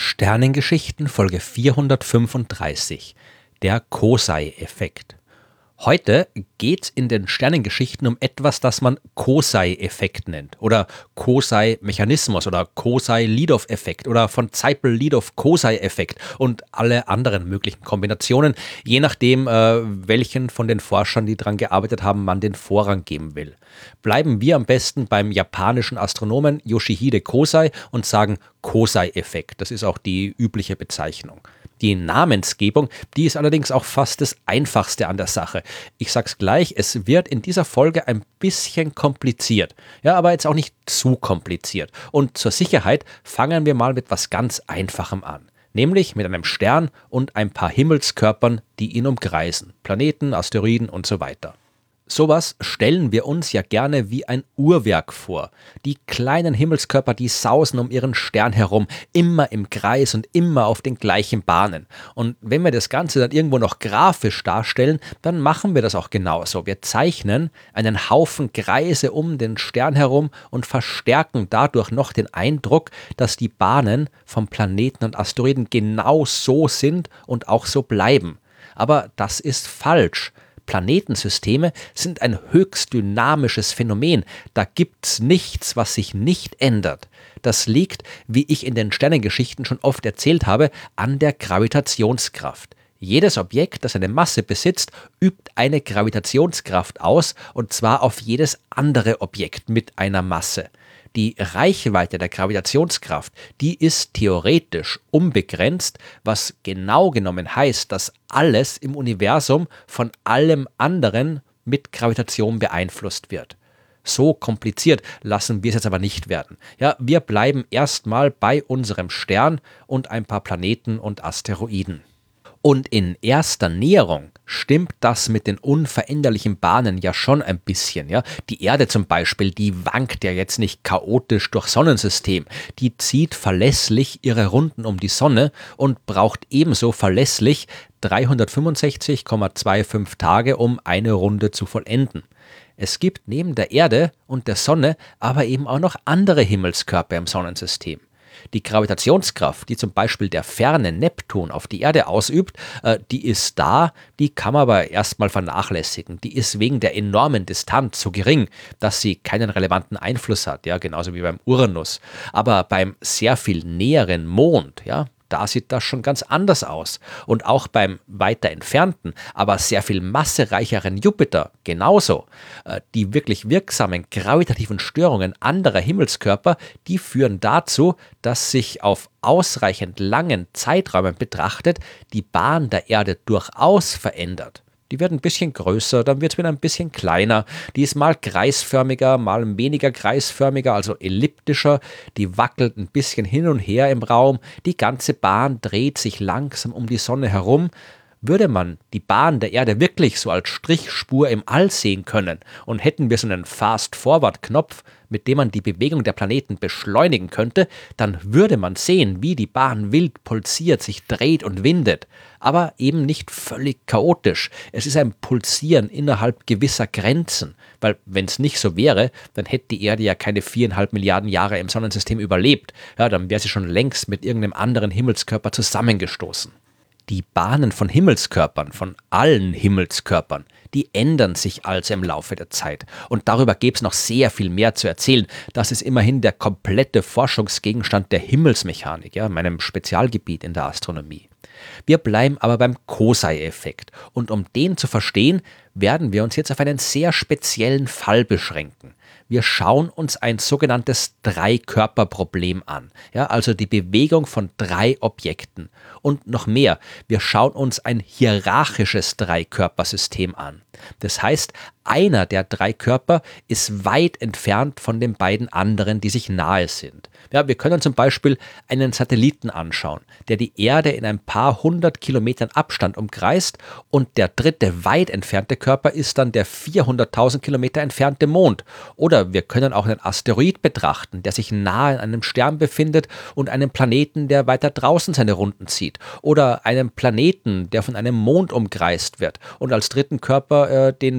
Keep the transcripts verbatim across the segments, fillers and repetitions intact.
Sternengeschichten Folge vierhundertfünfunddreißig. Der Kosei-Effekt. Heute geht's in den Sternengeschichten um etwas, das man Kosei-Effekt nennt oder Kosei-Mechanismus oder Kosei-Lidov-Effekt oder von Zeipel-Lidov-Kosei-Effekt und alle anderen möglichen Kombinationen, je nachdem, äh, welchen von den Forschern, die daran gearbeitet haben, man den Vorrang geben will. Bleiben wir am besten beim japanischen Astronomen Yoshihide Kosei und sagen Kosei-Effekt. Das ist auch die übliche Bezeichnung. Die Namensgebung, die ist allerdings auch fast das Einfachste an der Sache. Ich sag's gleich, es wird in dieser Folge ein bisschen kompliziert. Ja, aber jetzt auch nicht zu kompliziert. Und zur Sicherheit fangen wir mal mit was ganz Einfachem an. Nämlich mit einem Stern und ein paar Himmelskörpern, die ihn umkreisen. Planeten, Asteroiden und so weiter. Sowas stellen wir uns ja gerne wie ein Uhrwerk vor. Die kleinen Himmelskörper, die sausen um ihren Stern herum, immer im Kreis und immer auf den gleichen Bahnen. Und wenn wir das Ganze dann irgendwo noch grafisch darstellen, dann machen wir das auch genauso. Wir zeichnen einen Haufen Kreise um den Stern herum und verstärken dadurch noch den Eindruck, dass die Bahnen vom Planeten und Asteroiden genau so sind und auch so bleiben. Aber das ist falsch. Planetensysteme sind ein höchst dynamisches Phänomen. Da gibt's nichts, was sich nicht ändert. Das liegt, wie ich in den Sternengeschichten schon oft erzählt habe, an der Gravitationskraft. Jedes Objekt, das eine Masse besitzt, übt eine Gravitationskraft aus, und zwar auf jedes andere Objekt mit einer Masse. Die Reichweite der Gravitationskraft, die ist theoretisch unbegrenzt, was genau genommen heißt, dass alles im Universum von allem anderen mit Gravitation beeinflusst wird. So kompliziert lassen wir es jetzt aber nicht werden. Ja, wir bleiben erstmal bei unserem Stern und ein paar Planeten und Asteroiden. Und in erster Näherung stimmt das mit den unveränderlichen Bahnen ja schon ein bisschen. Ja? Die Erde zum Beispiel, die wankt ja jetzt nicht chaotisch durchs Sonnensystem. Die zieht verlässlich ihre Runden um die Sonne und braucht ebenso verlässlich dreihundertfünfundsechzig Komma fünfundzwanzig Tage, um eine Runde zu vollenden. Es gibt neben der Erde und der Sonne aber eben auch noch andere Himmelskörper im Sonnensystem. Die Gravitationskraft, die zum Beispiel der ferne Neptun auf die Erde ausübt, äh, die ist da, die kann man aber erstmal vernachlässigen. Die ist wegen der enormen Distanz so gering, dass sie keinen relevanten Einfluss hat, ja, genauso wie beim Uranus. Aber beim sehr viel näheren Mond, ja, da sieht das schon ganz anders aus. Und auch beim weiter entfernten, aber sehr viel massereicheren Jupiter genauso. Die wirklich wirksamen gravitativen Störungen anderer Himmelskörper, die führen dazu, dass sich auf ausreichend langen Zeiträumen betrachtet die Bahn der Erde durchaus verändert. Die wird ein bisschen größer, dann wird es wieder ein bisschen kleiner. Die ist mal kreisförmiger, mal weniger kreisförmiger, also elliptischer. Die wackelt ein bisschen hin und her im Raum. Die ganze Bahn dreht sich langsam um die Sonne herum. Würde man die Bahn der Erde wirklich so als Strichspur im All sehen können und hätten wir so einen Fast-Forward-Knopf, mit dem man die Bewegung der Planeten beschleunigen könnte, dann würde man sehen, wie die Bahn wild pulsiert, sich dreht und windet. Aber eben nicht völlig chaotisch. Es ist ein Pulsieren innerhalb gewisser Grenzen. Weil wenn es nicht so wäre, dann hätte die Erde ja keine viereinhalb Milliarden Jahre im Sonnensystem überlebt. Ja, dann wäre sie schon längst mit irgendeinem anderen Himmelskörper zusammengestoßen. Die Bahnen von Himmelskörpern, von allen Himmelskörpern, die ändern sich also im Laufe der Zeit. Und darüber gäbe es noch sehr viel mehr zu erzählen. Das ist immerhin der komplette Forschungsgegenstand der Himmelsmechanik, ja, meinem Spezialgebiet in der Astronomie. Wir bleiben aber beim Kosei-Effekt. Und um den zu verstehen, werden wir uns jetzt auf einen sehr speziellen Fall beschränken. Wir schauen uns ein sogenanntes Dreikörperproblem an, ja, also die Bewegung von drei Objekten. Und noch mehr, wir schauen uns ein hierarchisches Dreikörpersystem an. Das heißt, einer der drei Körper ist weit entfernt von den beiden anderen, die sich nahe sind. Ja, wir können zum Beispiel einen Satelliten anschauen, der die Erde in ein paar hundert Kilometern Abstand umkreist, und der dritte weit entfernte Körper ist dann der vierhunderttausend Kilometer entfernte Mond. Oder wir können auch einen Asteroid betrachten, der sich nahe an einem Stern befindet, und einen Planeten, der weiter draußen seine Runden zieht. Oder einen Planeten, der von einem Mond umkreist wird, und als dritten Körper äh, den weit vom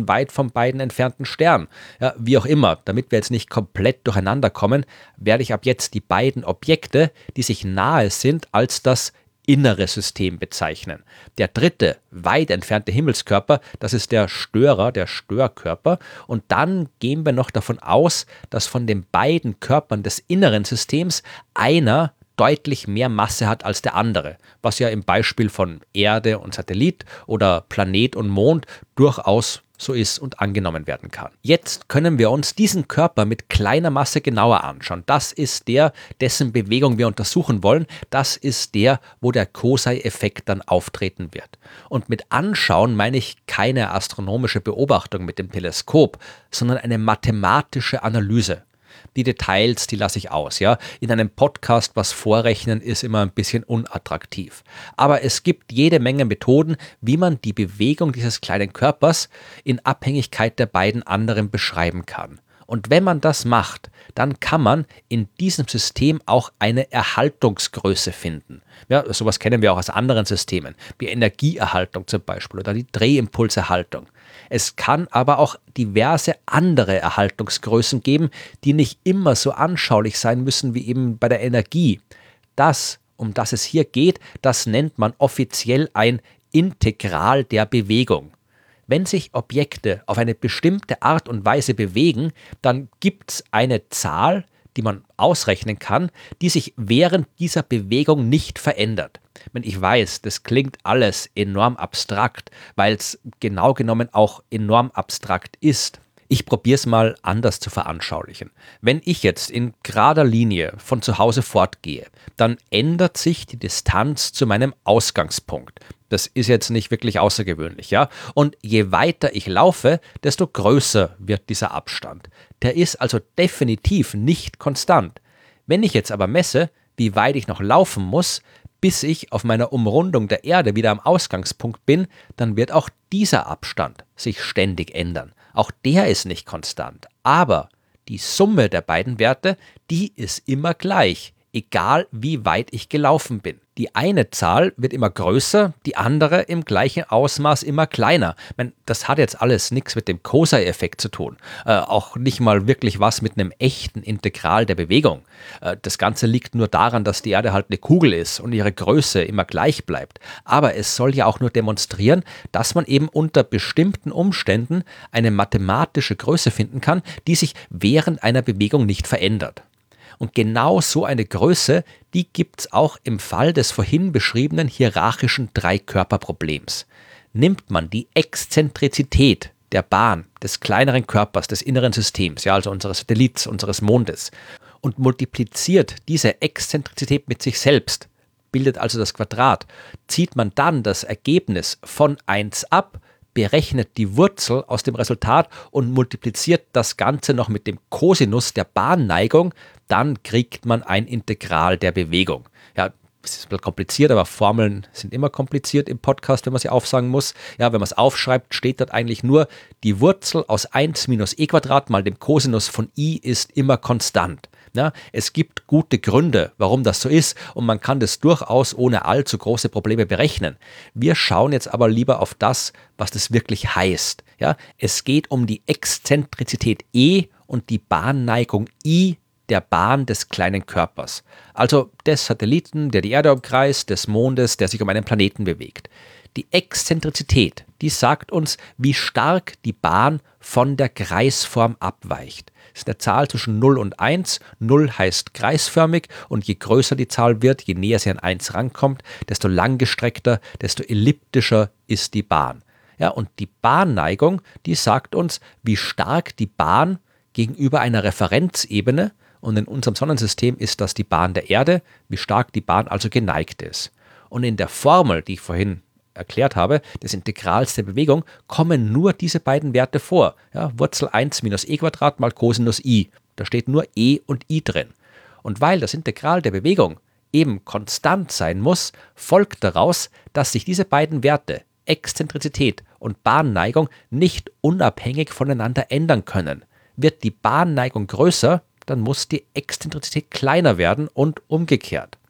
von beiden entfernten Sternen. Ja, wie auch immer, damit wir jetzt nicht komplett durcheinander kommen, werde ich ab jetzt die beiden Objekte, die sich nahe sind, als das innere System bezeichnen. Der dritte, weit entfernte Himmelskörper, das ist der Störer, der Störkörper. Und dann gehen wir noch davon aus, dass von den beiden Körpern des inneren Systems einer deutlich mehr Masse hat als der andere, was ja im Beispiel von Erde und Satellit oder Planet und Mond durchaus so ist und angenommen werden kann. Jetzt können wir uns diesen Körper mit kleiner Masse genauer anschauen. Das ist der, dessen Bewegung wir untersuchen wollen. Das ist der, wo der Kozai-Effekt dann auftreten wird. Und mit anschauen meine ich keine astronomische Beobachtung mit dem Teleskop, sondern eine mathematische Analyse. Die Details, die lasse ich aus, ja. In einem Podcast was vorrechnen ist immer ein bisschen unattraktiv. Aber es gibt jede Menge Methoden, wie man die Bewegung dieses kleinen Körpers in Abhängigkeit der beiden anderen beschreiben kann. Und wenn man das macht, dann kann man in diesem System auch eine Erhaltungsgröße finden. Ja, sowas kennen wir auch aus anderen Systemen, wie Energieerhaltung zum Beispiel oder die Drehimpulserhaltung. Es kann aber auch diverse andere Erhaltungsgrößen geben, die nicht immer so anschaulich sein müssen wie eben bei der Energie. Das, um das es hier geht, das nennt man offiziell ein Integral der Bewegung. Wenn sich Objekte auf eine bestimmte Art und Weise bewegen, dann gibt es eine Zahl, die man ausrechnen kann, die sich während dieser Bewegung nicht verändert. Ich weiß, das klingt alles enorm abstrakt, weil es genau genommen auch enorm abstrakt ist. Ich probiere es mal anders zu veranschaulichen. Wenn ich jetzt in gerader Linie von zu Hause fortgehe, dann ändert sich die Distanz zu meinem Ausgangspunkt. Das ist jetzt nicht wirklich außergewöhnlich, ja? Und je weiter ich laufe, desto größer wird dieser Abstand. Der ist also definitiv nicht konstant. Wenn ich jetzt aber messe, wie weit ich noch laufen muss, bis ich auf meiner Umrundung der Erde wieder am Ausgangspunkt bin, dann wird auch dieser Abstand sich ständig ändern. Auch der ist nicht konstant. Aber die Summe der beiden Werte, die ist immer gleich, egal wie weit ich gelaufen bin. Die eine Zahl wird immer größer, die andere im gleichen Ausmaß immer kleiner. Ich meine, das hat jetzt alles nichts mit dem Kozai-Effekt zu tun. Äh, auch nicht mal wirklich was mit einem echten Integral der Bewegung. Äh, das Ganze liegt nur daran, dass die Erde halt eine Kugel ist und ihre Größe immer gleich bleibt. Aber es soll ja auch nur demonstrieren, dass man eben unter bestimmten Umständen eine mathematische Größe finden kann, die sich während einer Bewegung nicht verändert. Und genau so eine Größe, die gibt es auch im Fall des vorhin beschriebenen hierarchischen Dreikörperproblems. Nimmt man die Exzentrizität der Bahn des kleineren Körpers des inneren Systems, ja, also unseres Satellits, unseres Mondes, und multipliziert diese Exzentrizität mit sich selbst, bildet also das Quadrat, zieht man dann das Ergebnis von eins ab, berechnet die Wurzel aus dem Resultat und multipliziert das Ganze noch mit dem Kosinus der Bahnneigung, dann kriegt man ein Integral der Bewegung. Ja, es ist ein bisschen kompliziert, aber Formeln sind immer kompliziert im Podcast, wenn man sie aufsagen muss. Ja, wenn man es aufschreibt, steht dort eigentlich nur, die Wurzel aus eins minus e Quadrat mal dem Kosinus von i ist immer konstant. Ja, es gibt gute Gründe, warum das so ist, und man kann das durchaus ohne allzu große Probleme berechnen. Wir schauen jetzt aber lieber auf das, was das wirklich heißt. Ja, es geht um die Exzentrizität E und die Bahnneigung I der Bahn des kleinen Körpers. Also des Satelliten, der die Erde umkreist, des Mondes, der sich um einen Planeten bewegt. Die Exzentrizität, die sagt uns, wie stark die Bahn von der Kreisform abweicht. Das ist eine Zahl zwischen null und eins. null heißt kreisförmig und je größer die Zahl wird, je näher sie an eins rankommt, desto langgestreckter, desto elliptischer ist die Bahn. Ja, und die Bahnneigung, die sagt uns, wie stark die Bahn gegenüber einer Referenzebene, und in unserem Sonnensystem ist das die Bahn der Erde, wie stark die Bahn also geneigt ist. Und in der Formel, die ich vorhin erklärt habe, des Integrals der Bewegung, kommen nur diese beiden Werte vor. Ja, Wurzel eins minus e Quadrat mal Cosinus i. Da steht nur e und i drin. Und weil das Integral der Bewegung eben konstant sein muss, folgt daraus, dass sich diese beiden Werte, Exzentrizität und Bahnneigung, nicht unabhängig voneinander ändern können. Wird die Bahnneigung größer, dann muss die Exzentrizität kleiner werden und umgekehrt.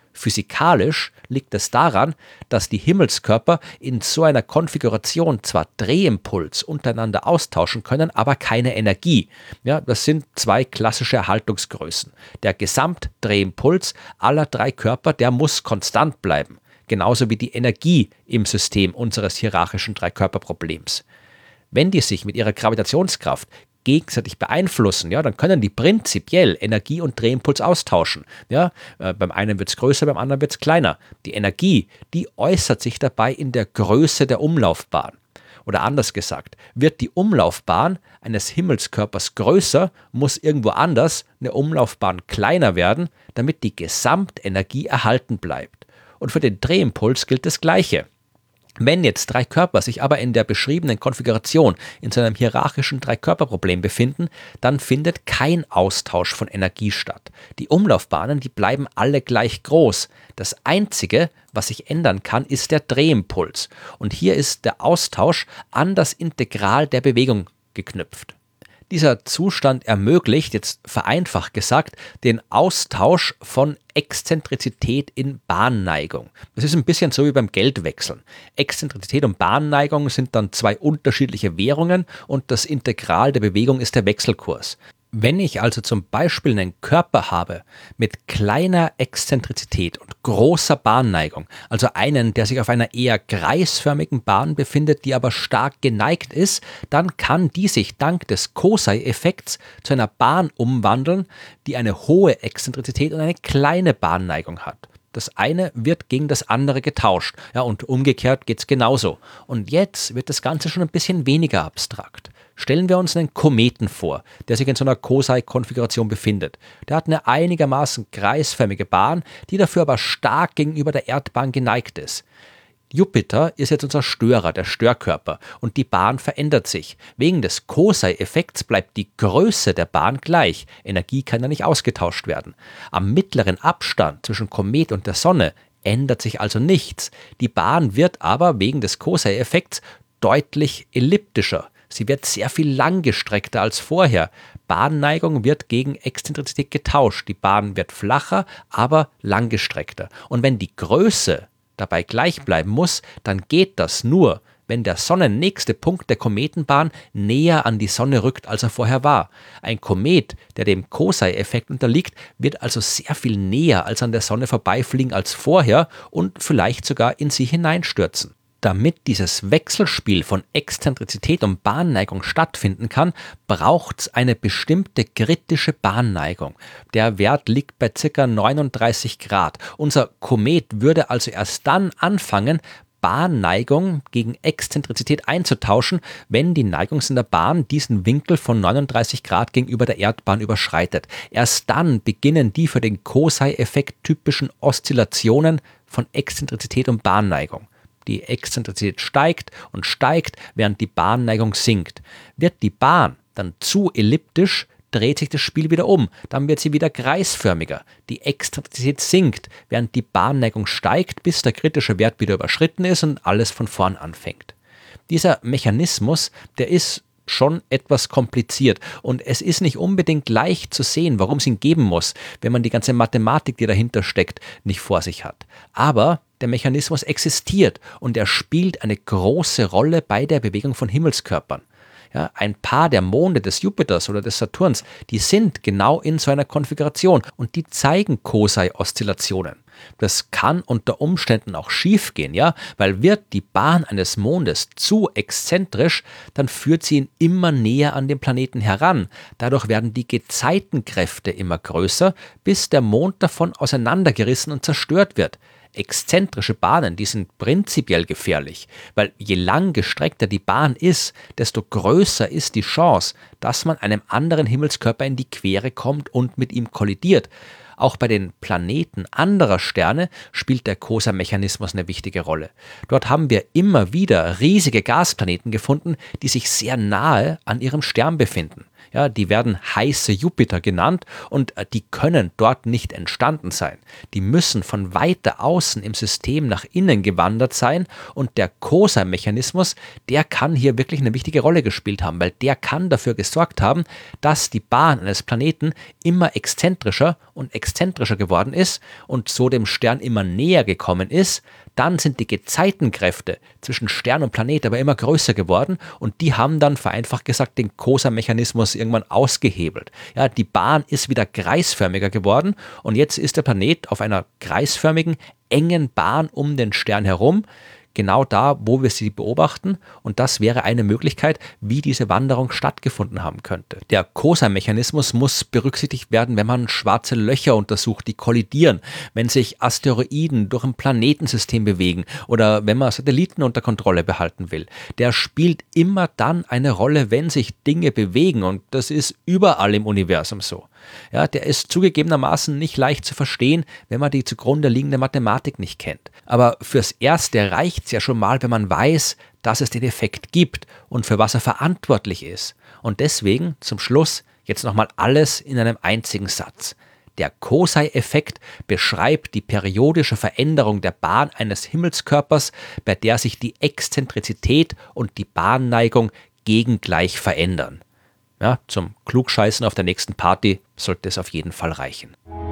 Physikalisch liegt es daran, dass die Himmelskörper in so einer Konfiguration zwar Drehimpuls untereinander austauschen können, aber keine Energie. Ja, das sind zwei klassische Erhaltungsgrößen. Der Gesamtdrehimpuls aller drei Körper, der muss konstant bleiben. Genauso wie die Energie im System unseres hierarchischen Dreikörperproblems. Wenn die sich mit ihrer Gravitationskraft gegenseitig beeinflussen, ja, dann können die prinzipiell Energie und Drehimpuls austauschen. Ja, äh, beim einen wird es größer, beim anderen wird es kleiner. Die Energie, die äußert sich dabei in der Größe der Umlaufbahn. Oder anders gesagt, wird die Umlaufbahn eines Himmelskörpers größer, muss irgendwo anders eine Umlaufbahn kleiner werden, damit die Gesamtenergie erhalten bleibt. Und für den Drehimpuls gilt das Gleiche. Wenn jetzt drei Körper sich aber in der beschriebenen Konfiguration in so einem hierarchischen Dreikörperproblem befinden, dann findet kein Austausch von Energie statt. Die Umlaufbahnen, die bleiben alle gleich groß. Das Einzige, was sich ändern kann, ist der Drehimpuls. Und hier ist der Austausch an das Integral der Bewegung geknüpft. Dieser Zustand ermöglicht, jetzt vereinfacht gesagt, den Austausch von Exzentrizität in Bahnneigung. Das ist ein bisschen so wie beim Geldwechseln. Exzentrizität und Bahnneigung sind dann zwei unterschiedliche Währungen und das Integral der Bewegung ist der Wechselkurs. Wenn ich also zum Beispiel einen Körper habe mit kleiner Exzentrizität und großer Bahnneigung, also einen, der sich auf einer eher kreisförmigen Bahn befindet, die aber stark geneigt ist, dann kann die sich dank des Kozai-Effekts zu einer Bahn umwandeln, die eine hohe Exzentrizität und eine kleine Bahnneigung hat. Das eine wird gegen das andere getauscht. Ja, und umgekehrt geht es genauso. Und jetzt wird das Ganze schon ein bisschen weniger abstrakt. Stellen wir uns einen Kometen vor, der sich in so einer Kozai-Konfiguration befindet. Der hat eine einigermaßen kreisförmige Bahn, die dafür aber stark gegenüber der Erdbahn geneigt ist. Jupiter ist jetzt unser Störer, der Störkörper, und die Bahn verändert sich. Wegen des Kozai-Effekts bleibt die Größe der Bahn gleich. Energie kann ja nicht ausgetauscht werden. Am mittleren Abstand zwischen Komet und der Sonne ändert sich also nichts. Die Bahn wird aber wegen des Kozai-Effekts deutlich elliptischer. Sie wird sehr viel langgestreckter als vorher. Bahnneigung wird gegen Exzentrizität getauscht. Die Bahn wird flacher, aber langgestreckter. Und wenn die Größe dabei gleich bleiben muss, dann geht das nur, wenn der sonnennächste Punkt der Kometenbahn näher an die Sonne rückt, als er vorher war. Ein Komet, der dem Kozai-Effekt unterliegt, wird also sehr viel näher als an der Sonne vorbeifliegen als vorher und vielleicht sogar in sie hineinstürzen. Damit dieses Wechselspiel von Exzentrizität und Bahnneigung stattfinden kann, braucht es eine bestimmte kritische Bahnneigung. Der Wert liegt bei ca. neununddreißig Grad. Unser Komet würde also erst dann anfangen, Bahnneigung gegen Exzentrizität einzutauschen, wenn die Neigung in der Bahn diesen Winkel von neununddreißig Grad gegenüber der Erdbahn überschreitet. Erst dann beginnen die für den Kozai-Effekt typischen Oszillationen von Exzentrizität und Bahnneigung. Die Exzentrizität steigt und steigt, während die Bahnneigung sinkt. Wird die Bahn dann zu elliptisch, dreht sich das Spiel wieder um. Dann wird sie wieder kreisförmiger. Die Exzentrizität sinkt, während die Bahnneigung steigt, bis der kritische Wert wieder überschritten ist und alles von vorn anfängt. Dieser Mechanismus, der ist schon etwas kompliziert und es ist nicht unbedingt leicht zu sehen, warum es ihn geben muss, wenn man die ganze Mathematik, die dahinter steckt, nicht vor sich hat. Aber der Mechanismus existiert und er spielt eine große Rolle bei der Bewegung von Himmelskörpern. Ja, ein paar der Monde des Jupiters oder des Saturns, die sind genau in so einer Konfiguration und die zeigen Kozai-Oszillationen. Das kann unter Umständen auch schiefgehen, ja, weil wird die Bahn eines Mondes zu exzentrisch, dann führt sie ihn immer näher an den Planeten heran. Dadurch werden die Gezeitenkräfte immer größer, bis der Mond davon auseinandergerissen und zerstört wird. Exzentrische Bahnen, die sind prinzipiell gefährlich, weil je lang gestreckter die Bahn ist, desto größer ist die Chance, dass man einem anderen Himmelskörper in die Quere kommt und mit ihm kollidiert. Auch bei den Planeten anderer Sterne spielt der Kozai-Mechanismus eine wichtige Rolle. Dort haben wir immer wieder riesige Gasplaneten gefunden, die sich sehr nahe an ihrem Stern befinden. Ja, die werden heiße Jupiter genannt und äh, die können dort nicht entstanden sein. Die müssen von weiter außen im System nach innen gewandert sein und der Kosa-Mechanismus, der kann hier wirklich eine wichtige Rolle gespielt haben, weil der kann dafür gesorgt haben, dass die Bahn eines Planeten immer exzentrischer und exzentrischer geworden ist und so dem Stern immer näher gekommen ist. Dann sind die Gezeitenkräfte zwischen Stern und Planet aber immer größer geworden und die haben dann vereinfacht gesagt den Kosa-Mechanismus irgendwann ausgehebelt. Ja, die Bahn ist wieder kreisförmiger geworden und jetzt ist der Planet auf einer kreisförmigen, engen Bahn um den Stern herum, genau da, wo wir sie beobachten und das wäre eine Möglichkeit, wie diese Wanderung stattgefunden haben könnte. Der Kosa-Mechanismus muss berücksichtigt werden, wenn man schwarze Löcher untersucht, die kollidieren, wenn sich Asteroiden durch ein Planetensystem bewegen oder wenn man Satelliten unter Kontrolle behalten will. Der spielt immer dann eine Rolle, wenn sich Dinge bewegen und das ist überall im Universum so. Ja, der ist zugegebenermaßen nicht leicht zu verstehen, wenn man die zugrunde liegende Mathematik nicht kennt. Aber fürs Erste reicht es ja schon mal, wenn man weiß, dass es den Effekt gibt und für was er verantwortlich ist. Und deswegen zum Schluss jetzt nochmal alles in einem einzigen Satz. Der Kosa-Effekt beschreibt die periodische Veränderung der Bahn eines Himmelskörpers, bei der sich die Exzentrizität und die Bahnneigung gegengleich verändern. Ja, zum Klugscheißen auf der nächsten Party sollte es auf jeden Fall reichen.